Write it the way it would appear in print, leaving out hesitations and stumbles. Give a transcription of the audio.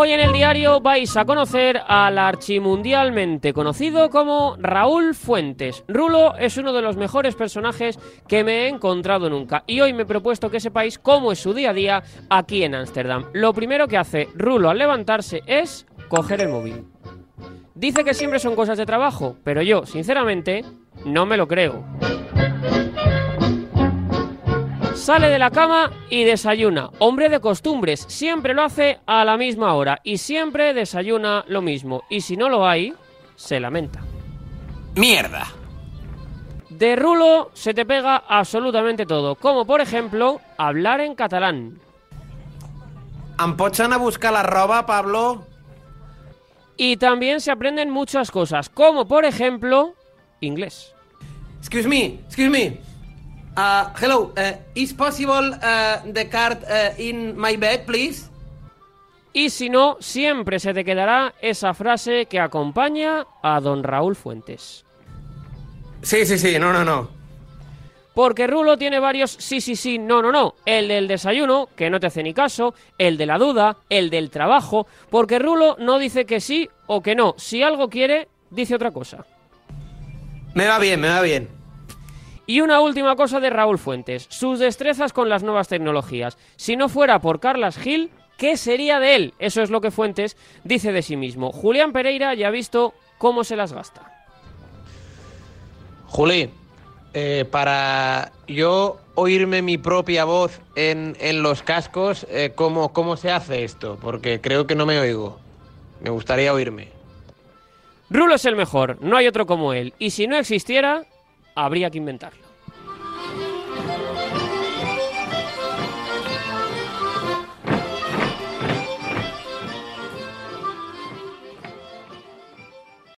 Hoy en el diario vais a conocer al archimundialmente conocido como Raúl Fuentes. Rulo es uno de los mejores personajes que me he encontrado nunca y hoy me he propuesto que sepáis cómo es su día a día aquí en Ámsterdam. Lo primero que hace Rulo al levantarse es coger el móvil. Dice que siempre son cosas de trabajo, pero yo, sinceramente, no me lo creo. Sale de la cama y desayuna. Hombre de costumbres, siempre lo hace a la misma hora y siempre desayuna lo mismo. Y si no lo hay, se lamenta. ¡Mierda! De Rulo se te pega absolutamente todo, como por ejemplo, hablar en catalán. Em pots anar a buscar la roba, Pablo? Y también se aprenden muchas cosas, como por ejemplo, inglés. Excuse me. Hello, is possible the card in my bed, please? Y si no, siempre se te quedará esa frase que acompaña a don Raúl Fuentes. Sí, no. Porque Rulo tiene varios sí, no. El del desayuno, que no te hace ni caso, el de la duda, el del trabajo, porque Rulo no dice que sí o que no. Si algo quiere, dice otra cosa. Me va bien. Y una última cosa de Raúl Fuentes, sus destrezas con las nuevas tecnologías. Si no fuera por Carlas Gil, ¿qué sería de él? Eso es lo que Fuentes dice de sí mismo. Julián Pereira ya ha visto cómo se las gasta. Juli, para yo oírme mi propia voz en los cascos, ¿cómo se hace esto? Porque creo que no me oigo. Me gustaría oírme. Rulo es el mejor, no hay otro como él. Y si no existiera, habría que inventarlo.